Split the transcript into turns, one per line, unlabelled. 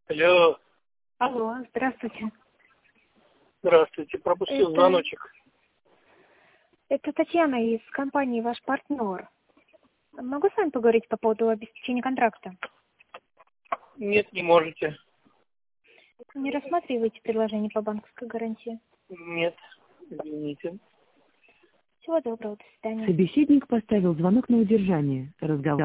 Алло,
Алло, здравствуйте.
здравствуйте, пропустил звоночек.
Это Татьяна из компании «Ваш партнер». Могу с вами поговорить по поводу обеспечения контракта?
Нет, не можете.
Не рассматриваете предложение по банковской гарантии?
Нет, извините.
Всего доброго, до свидания.
Собеседник поставил звонок на удержание. Разговор